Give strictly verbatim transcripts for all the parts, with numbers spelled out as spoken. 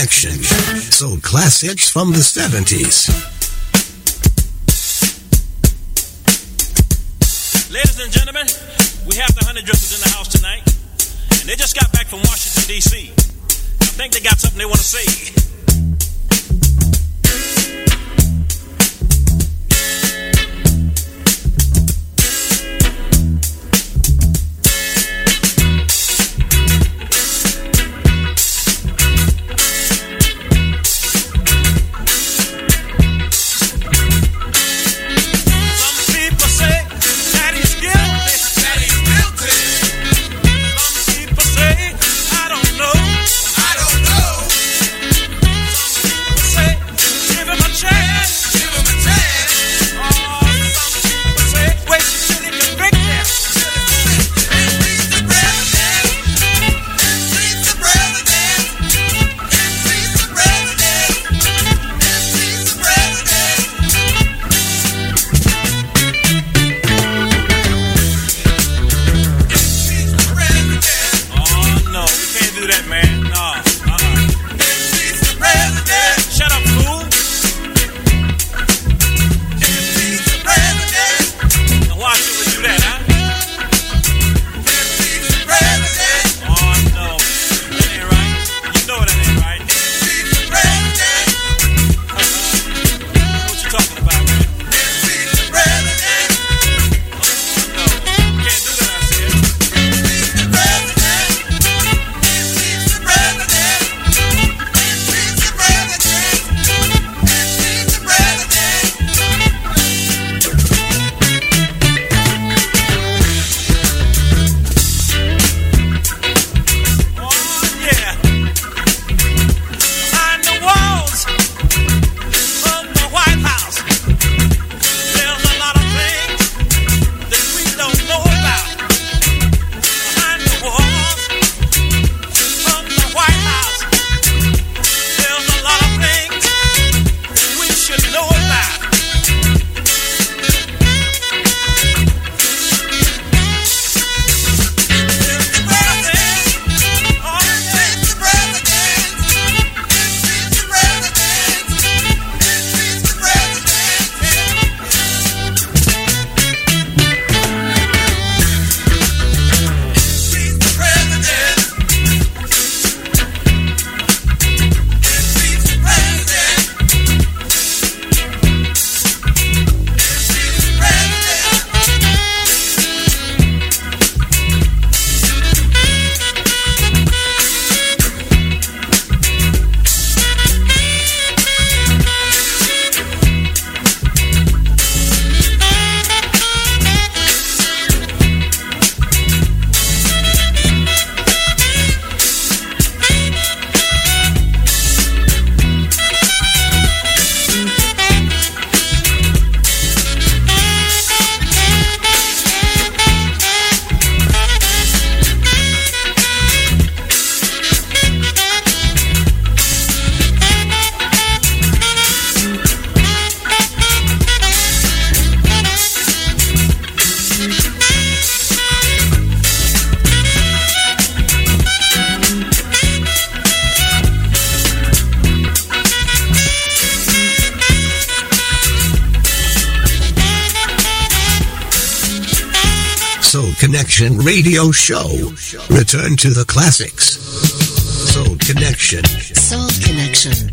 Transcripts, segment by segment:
Connection. Soul classics from the seventies. Ladies and gentlemen, we have the Honey Drifters in the house tonight, and they just got back from Washington, D C I think they got something they want to say. Connection radio show. Return to the classics. Soul Connection. Soul Connection.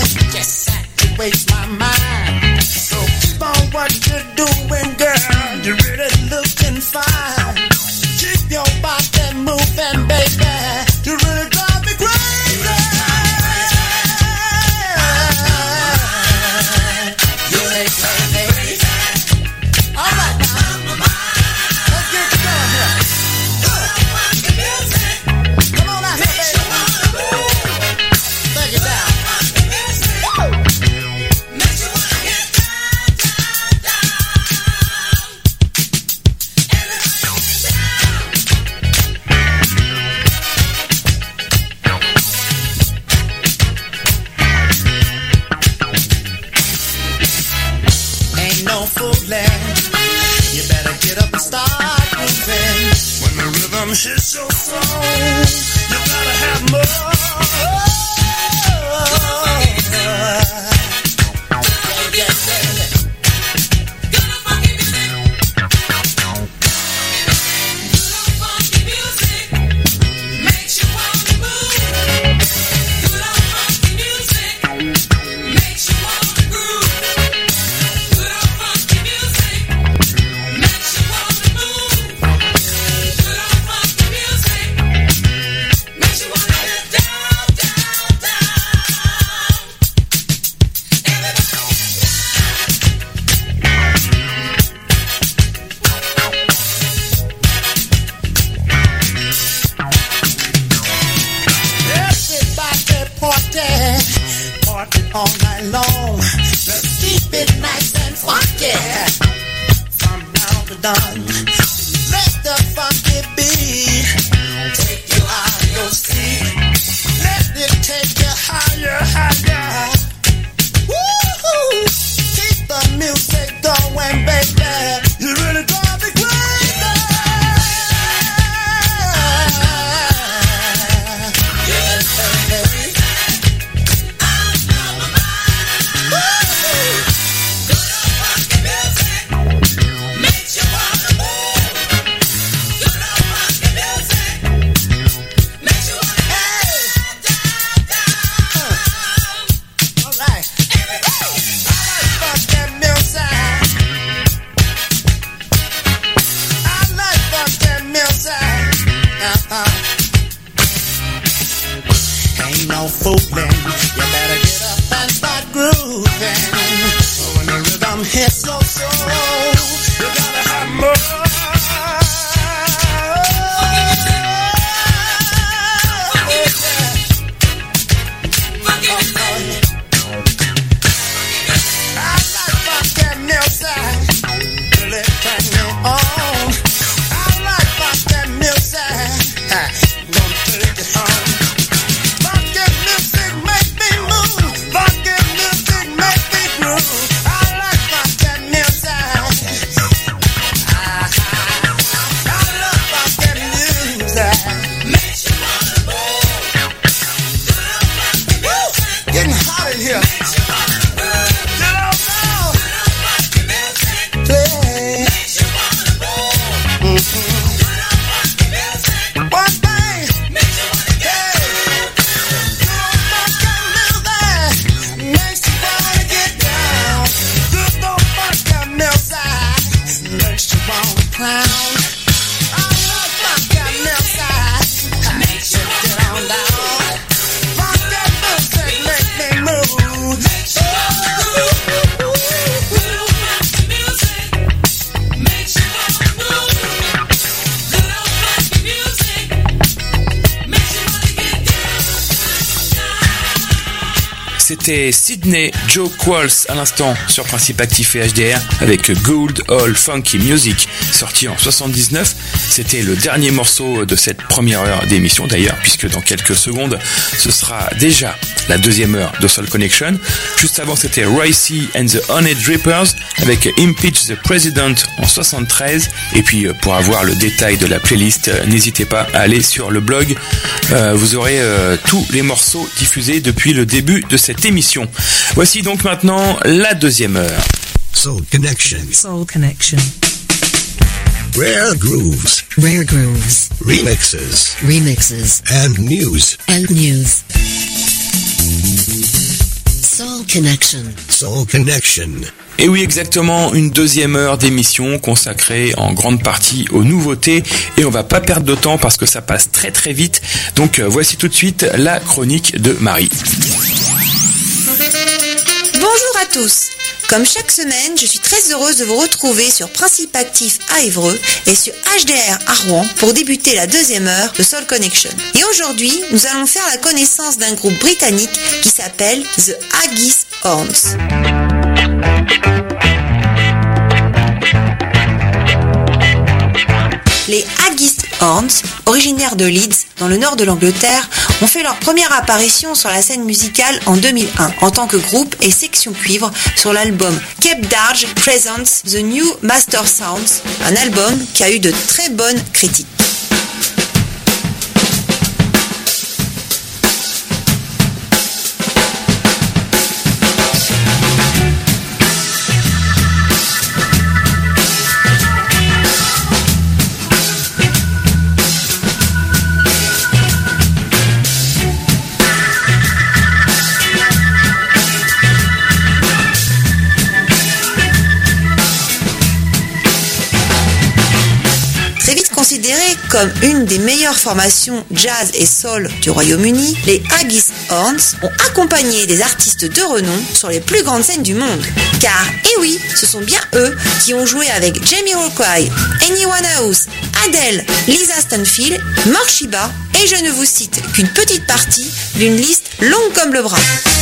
Waste my mind. So keep on what you're doing, girl. moving, baby. You really drive me crazy. You ain't crazy. All right now, let's get going here. Come on out here, baby. Take it down. You better get up and start moving. When the rhythm hits your soul, you gotta have more. Yeah, yeah, yeah. Good old funky music. Good old funky music makes you want to move. Good old funky music makes you want to groove. All night long, let's keep it nice and funky. From now to dawn, let the funky beat take you out of your seat. Let it take you higher, higher. Woo-hoo! Keep the music going, baby. You really drive me crazy. Yes, baby. Ain't no fooling, you better get up and start grooving. When the rhythm hits your soul, you gotta have more. C'était Sydney Joe Qualls à l'instant sur Principe Actif et H D R avec Good Old Funky Music, sorti en soixante-dix-neuf. C'était le dernier morceau de cette première heure d'émission d'ailleurs, puisque dans quelques secondes, ce sera déjà la deuxième heure de Soul Connection. Juste avant, c'était Roy C. and the Honey Drippers avec Impeach the President en soixante-treize. Et puis, pour avoir le détail de la playlist, n'hésitez pas à aller sur le blog. Euh, vous aurez euh, tous les morceaux diffusés depuis le début de cette émission. Voici donc maintenant la deuxième heure. Soul Connection. Soul Connection. Rare grooves. Rare grooves. Remixes. Remixes. And news. And news. Soul Connection. Soul Connection. Et oui, exactement, une deuxième heure d'émission consacrée en grande partie aux nouveautés. Et on va pas perdre de temps parce que ça passe très très vite. Donc euh, voici tout de suite la chronique de Marie. Bonjour à tous. Comme chaque semaine, je suis très heureuse de vous retrouver sur Principe Actif à Évreux et sur H D R à Rouen pour débuter la deuxième heure de Soul Connection. Et aujourd'hui, nous allons faire la connaissance d'un groupe britannique qui s'appelle The Haggis Horns. Les Haggis Horns, originaires de Leeds, dans le nord de l'Angleterre, ont fait leur première apparition sur la scène musicale en deux mille un, en tant que groupe et section cuivre sur l'album Cape Darge Presents The New Master Sounds, un album qui a eu de très bonnes critiques. Considérés comme une des meilleures formations jazz et soul du Royaume-Uni, les Haggis Horns ont accompagné des artistes de renom sur les plus grandes scènes du monde. Car, eh oui, ce sont bien eux qui ont joué avec Jamie Rockway, Amy Winehouse, Adele, Lisa Stanfield, Morshiba, et je ne vous cite qu'une petite partie d'une liste longue comme le bras.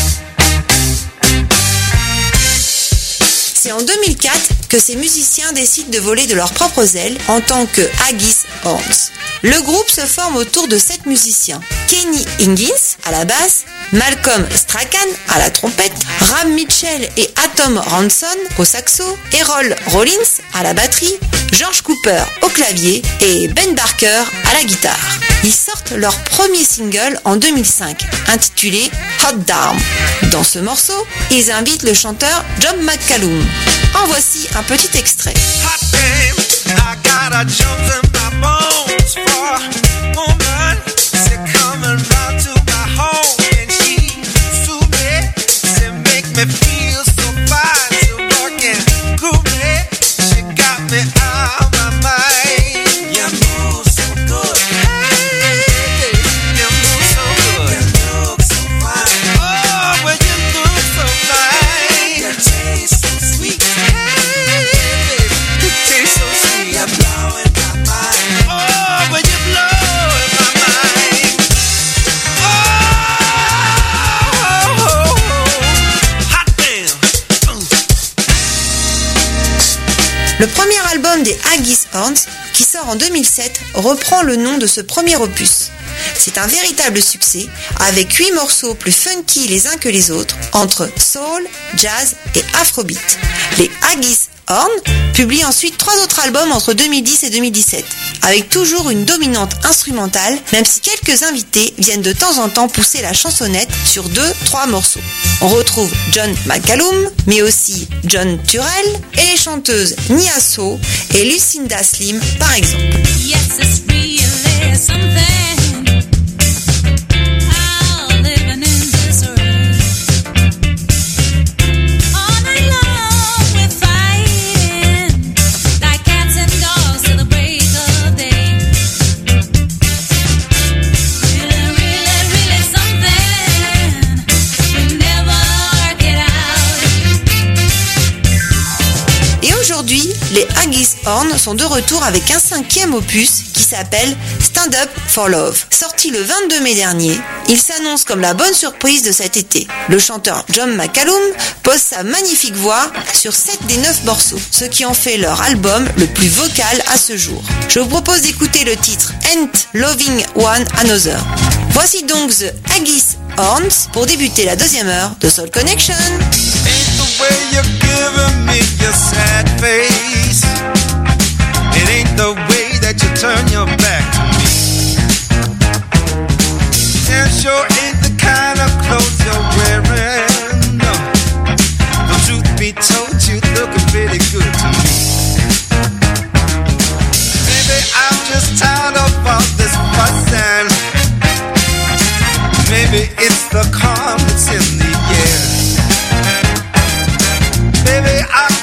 C'est en deux mille quatre que ces musiciens décident de voler de leurs propres ailes en tant que Haggis Horns. Le groupe se forme autour de sept musiciens. Kenny Higgins à la basse, Malcolm Strachan à la trompette, Ram Mitchell et Atom Ranson au saxo, Errol Rollins à la batterie, George Cooper au clavier et Ben Barker à la guitare. Ils sortent leur premier single en deux mille cinq, intitulé Hot Damn. Dans ce morceau, ils invitent le chanteur John McCallum. En voici un petit extrait. Hot damn, I got a jolt in my bones for a woman. She coming round to my home and she sue me. She make me feel so fine, so working groovy. She got me out of my mind. You move so good, hey, you move so good. You look so fine, oh, well you look so fine. Your taste so sweet. Le premier album des Haggis Horns, qui sort en deux mille sept, reprend le nom de ce premier opus. C'est un véritable succès, avec huit morceaux plus funky les uns que les autres, entre soul, jazz et afrobeat. Les Haggis Horns publient ensuite trois autres albums entre deux mille dix et deux mille dix-sept, avec toujours une dominante instrumentale, même si quelques invités viennent de temps en temps pousser la chansonnette sur deux, trois morceaux. On retrouve John McCallum, mais aussi John Turrell et les chanteuses Nia So et Lucinda Slim par exemple. Yes, it's really something. How living in this earth. All night long we're fighting like cats and dogs till the break of day. Really, really, really something. We never get out. Et aujourd'hui, les Haggis Horns sont de retour avec un cinquième opus qui s'appelle Stand Up for Love. Sorti le vingt-deux mai dernier, il s'annonce comme la bonne surprise de cet été. Le chanteur John McCallum pose sa magnifique voix sur sept des neuf morceaux, ce qui en fait leur album le plus vocal à ce jour. Je vous propose d'écouter le titre Ain't Loving One Another. Voici donc The Haggis Horns pour débuter la deuxième heure de Soul Connection. Ain't the way you're giving me your sad face. It ain't the way that you turn your back to me. And sure ain't the kind of clothes you're wearing. No, the truth be told, you looking pretty good to me. Maybe I'm just tired of all this fussing. Maybe it's the calm that's in the air. Baby, I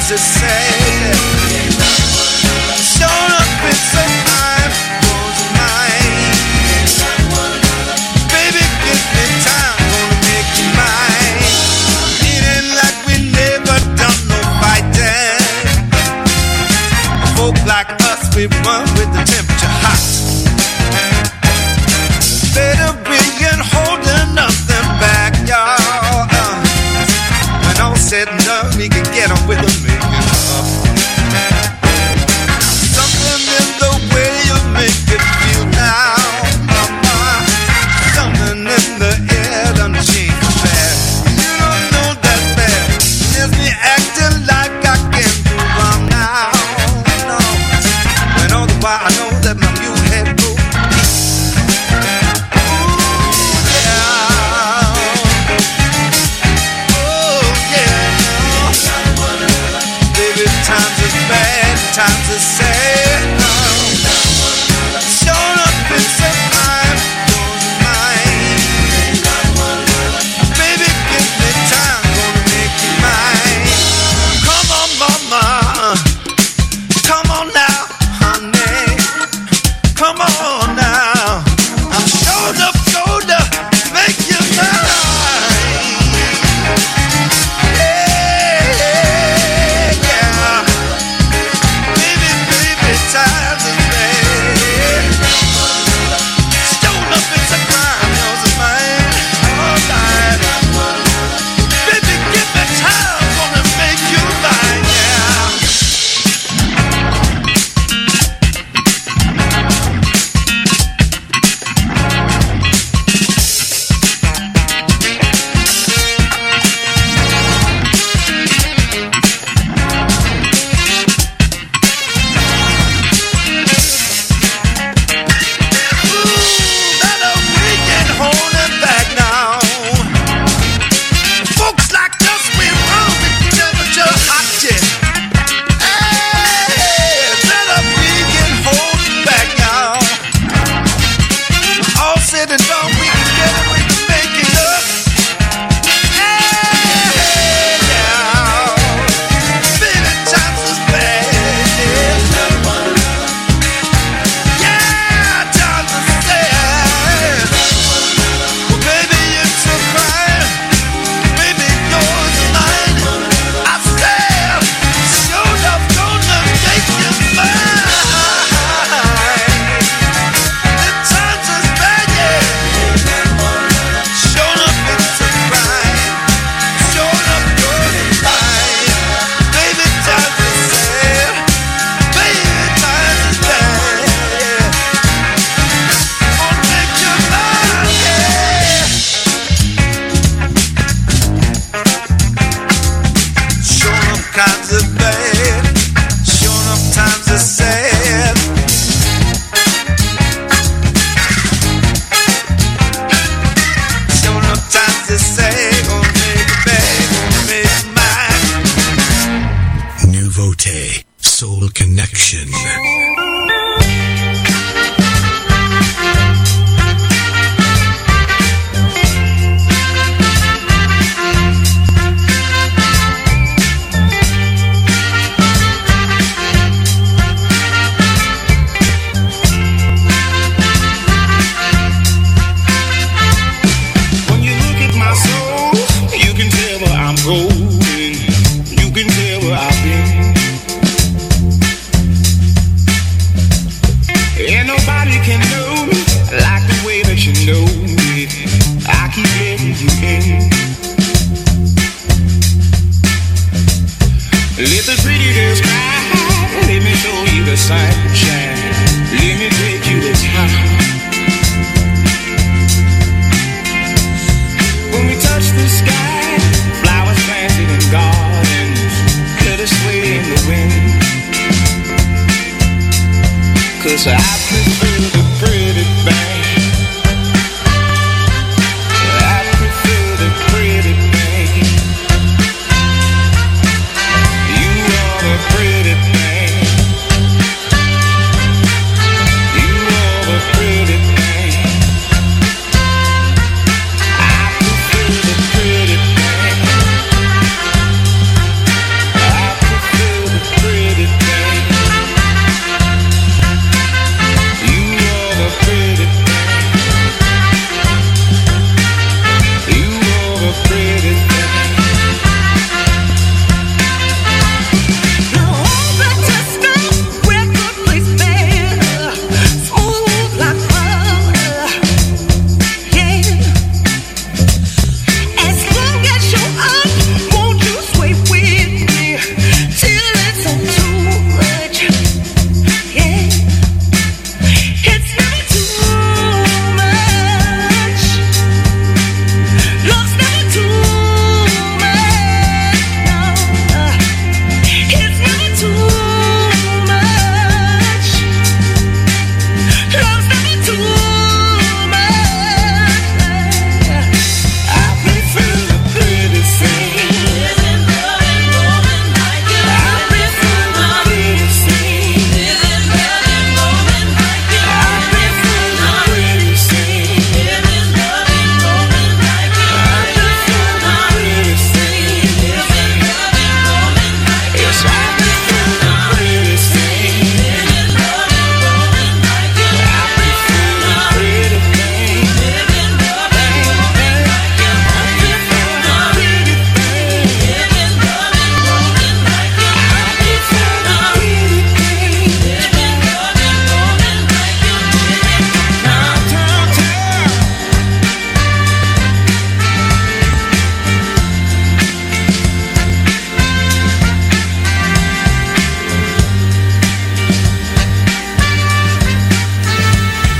times it's sad. Showing up in some time, goes mine. Baby, give me time, gonna make you mine. Feeling like we never done no fighting. Folk like us, we run with the temperature hot. Better be in holding nothing back, y'all. Uh, when all said and done, we can get on with the making up. Something in the way you make it feel now, mama. Something in the air done changed fast. You don't know that bad. There's me acting like I can't do wrong now. No. When all the while I know that my mule head goes. Times is bad, times is sad. Showing up in some time, goes mine. Baby, give me time, gonna make you mine. Come on, mama, come on now, honey. Come on now, I'm showing up, showing up, make you mine. Soul Connection. I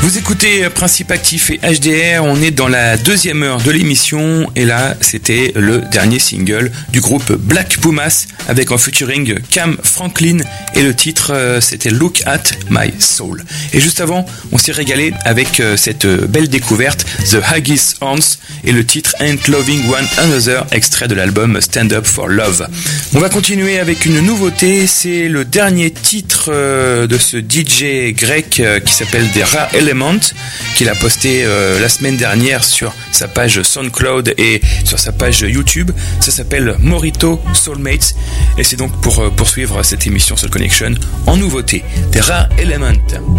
Vous écoutez Principe Actif et H D R, on est dans la deuxième heure de l'émission et là c'était le dernier single du groupe Black Pumas avec en featuring Cam Franklin et le titre euh, c'était Look at My Soul. Et juste avant on s'est régalé avec euh, cette belle découverte The Haggis Horns et le titre Ain't Loving One Another, extrait de l'album Stand Up for Love. On va continuer avec une nouveauté, c'est le dernier titre euh, de ce D J grec euh, qui s'appelle The Rare Element, qu'il a posté euh, la semaine dernière sur sa page SoundCloud et sur sa page YouTube. Ça s'appelle Morito Soulmates et c'est donc pour euh, poursuivre cette émission Soul Connection en nouveauté. The Rare Element.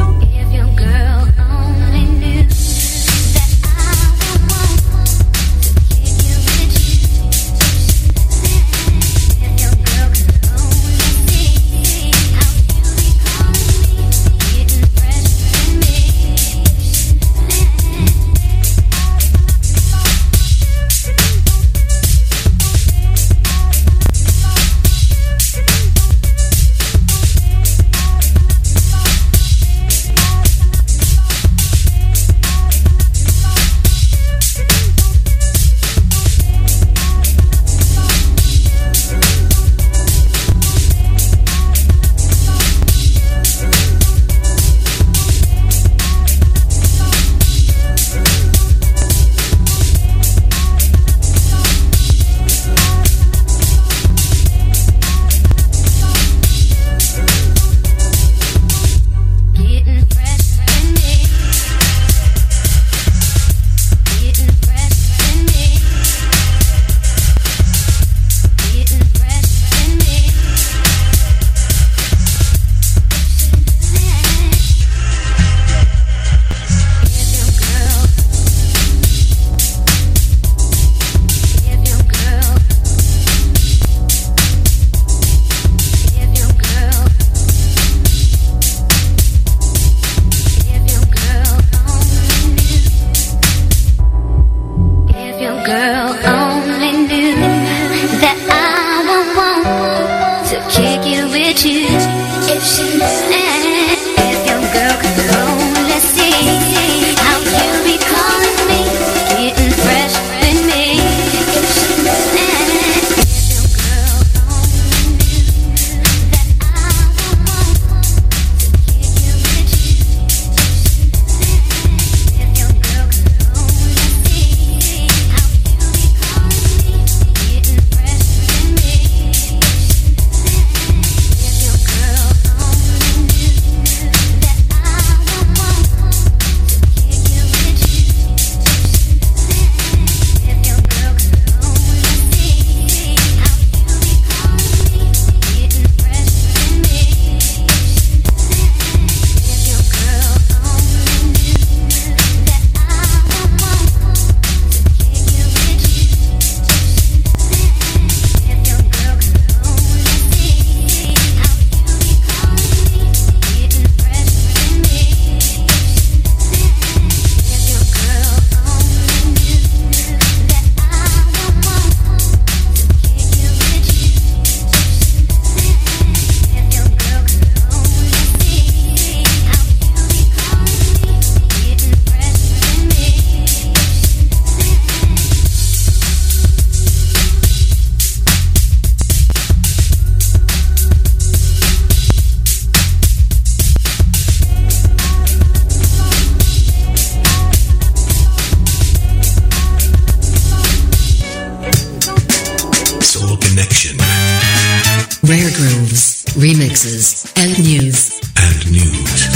Rare grooves, remixes, and news. And news.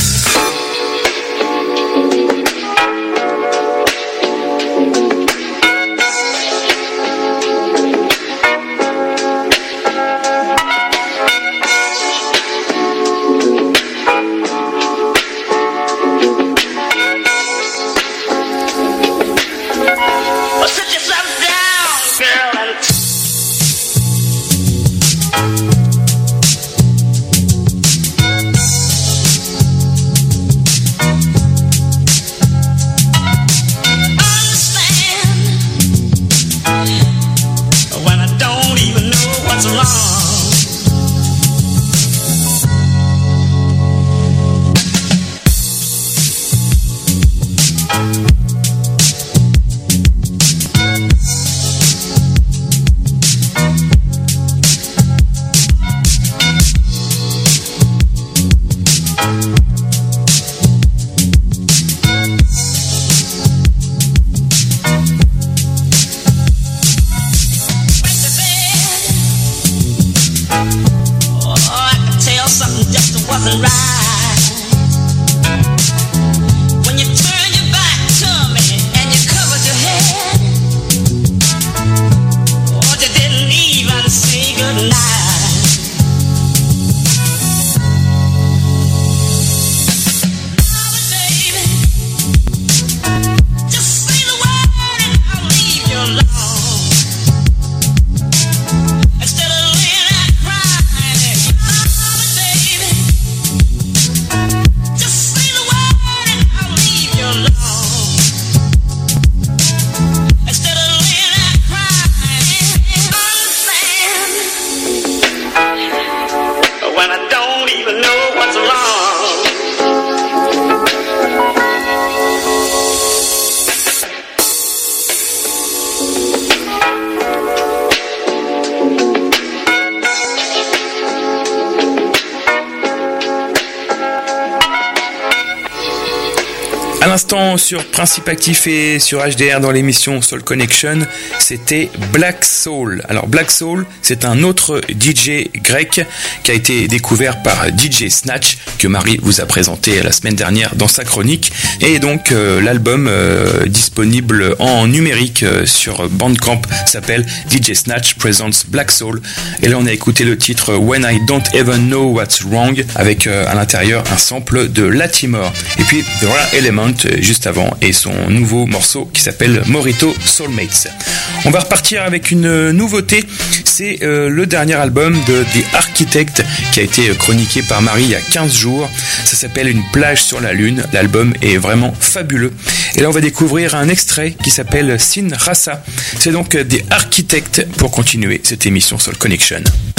Girl, and À l'instant sur Principe Actif et sur H D R dans l'émission Soul Connection, c'était Black Soul. Alors Black Soul, c'est un autre D J grec qui a été découvert par D J Snatch que Marie vous a présenté la semaine dernière dans sa chronique. Et donc euh, l'album euh, disponible en numérique euh, sur Bandcamp s'appelle D J Snatch Presents Black Soul. Et là on a écouté le titre When I Don't Even Know What's Wrong avec euh, à l'intérieur un sample de Latimore. Et puis The Rare Element juste avant et son nouveau morceau qui s'appelle Morito Soulmates. On va repartir avec une nouveauté, c'est euh, le dernier album de The Architect qui a été chroniqué par Marie il y a quinze jours. Ça s'appelle Une plage sur la lune, l'album est vraiment fabuleux. Et là on va découvrir un extrait qui s'appelle Sin Rasa. C'est donc The Architect pour continuer cette émission Soul Connection.